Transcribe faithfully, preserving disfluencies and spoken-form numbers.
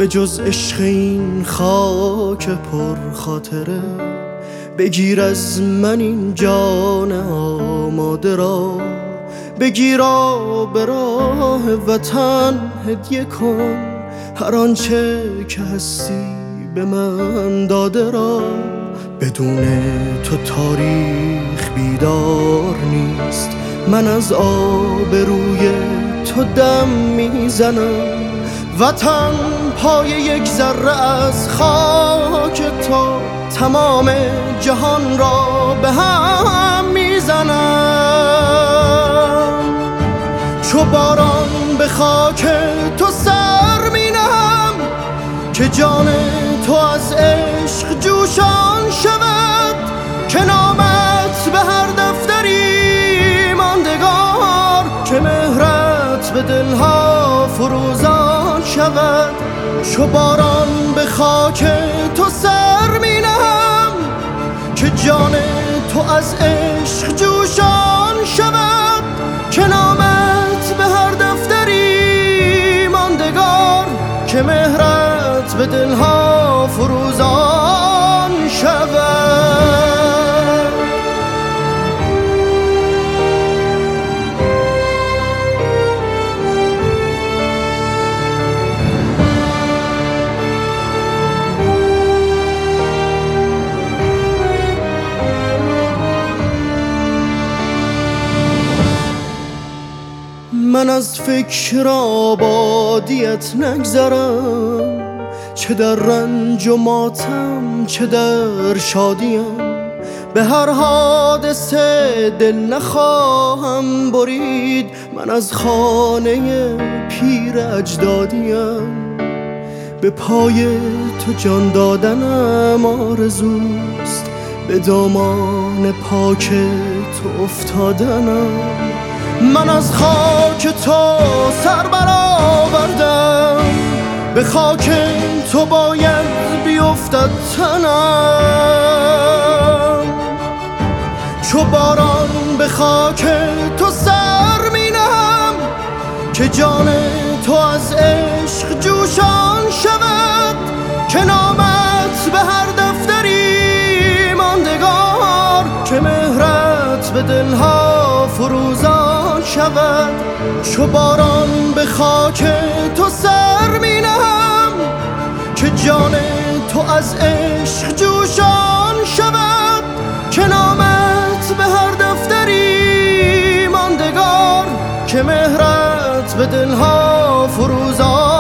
به جز عشق این خاک پر خاطره. بگیر از من این جان آماده را، بگیرا به راه وطن هدیه کن هر آنچه که هستی به من داده را. بدون تو تاریخ بیدار نیست، من از آبروی تو دم میزنم. وطن پای یک ذره از خاک تو تمام جهان را به هم میزنم. چو باران به خاک تو سر مینهم که جان تو از عشق جوشان شود، که نامت به هر دفتری ماندگار، که مهرت به دلها فروزان شود. چو باران به خاک تو سر مینهم که جان تو از عشق جوشان شود، که نامت به هر دفتری ماندگار، که مهرت به دلها فروزان شود. من از فکر آبادیت نگذرم، چه در رنج و ماتم چه در شادیم. به هر حادثه دل نخواهم برید، من از خانه پیر اجدادیم. به پای تو جان دادنم آرزوست، به دامان پاک تو افتادنم. من از خاک تو سر برآوردم، به خاک تو باید بیفتد تنم. چو باران به خاک تو سر مینهم که جان تو از عشق جوشان شود، که نامت به هر دفتری ماندگار، که مهرت به دلها فروزان شود. چو باران به خاک تو سر مینهم که جان تو از عشق جوشان شود، که نامت به هر دفتری ماندگار، که مهرت به دلها فروزان